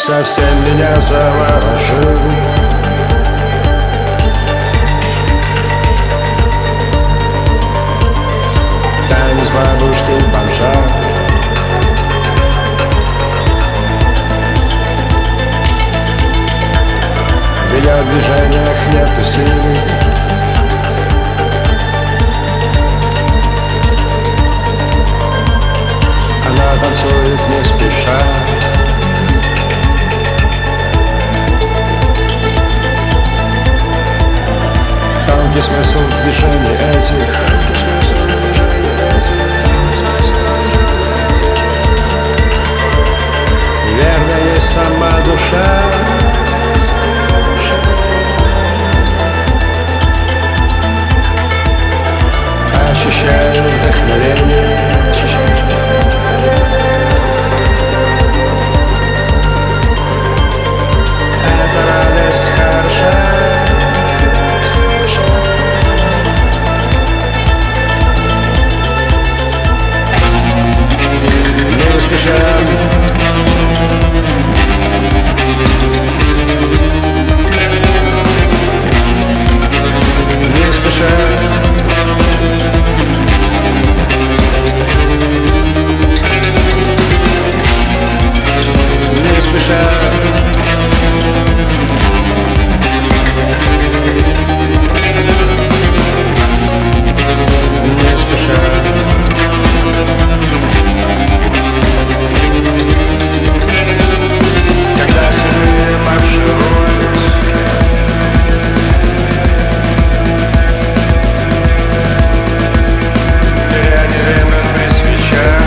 совсем меня заворожил. Танец бабушки бомжа. В ее движениях нету силы. Она танцует не спеша. Тонкий смысл движений этих. Верно, есть сама душа. Ощущаю вдохновение. Эта радость хороша. Не спеша. Не спеша. Не спеша. Не спеша. Когда следы маршируют, ряде времен при свечах,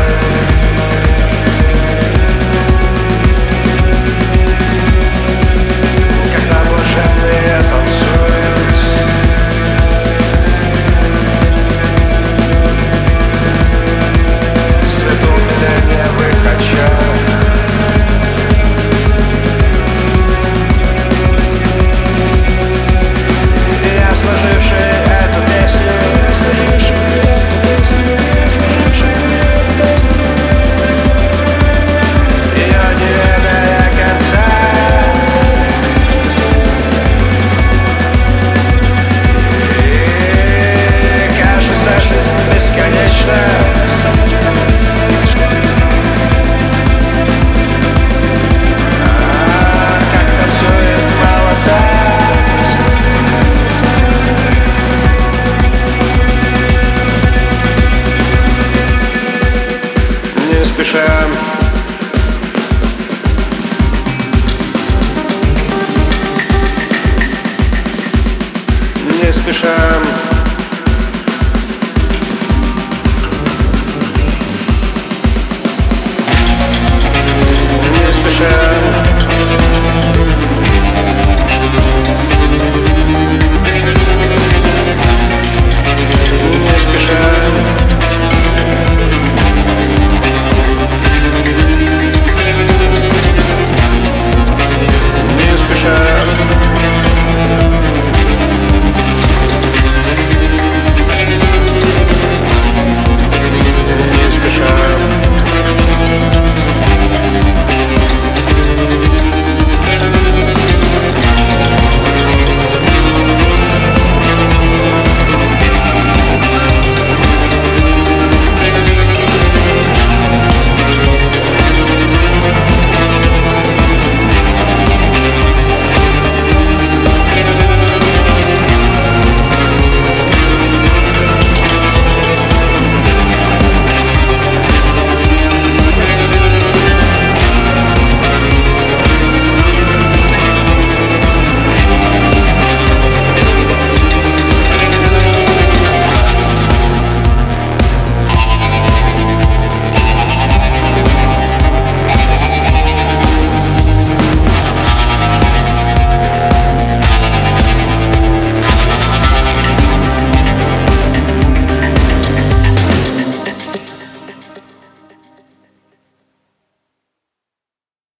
когда блаженные танцуют, свет умиления в их очах. Я, сложивший эту песню, ее не ведая конца, и кажется, жизнь бесконечна. Как танцует молодца. Не спеша. Не спеша.